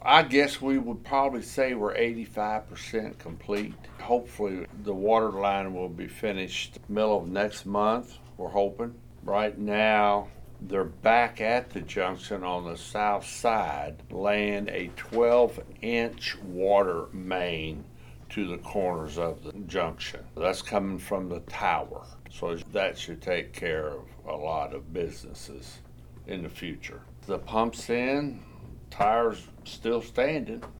I guess we would probably say we're 85% complete. Hopefully, the water line will be finished middle of next month. We're hoping. Right now, they're back at the junction on the south side, laying a 12-inch water main to the corners of the junction. That's coming from the tower. So that should take care of a lot of businesses in the future. The pump's in, tires still standing.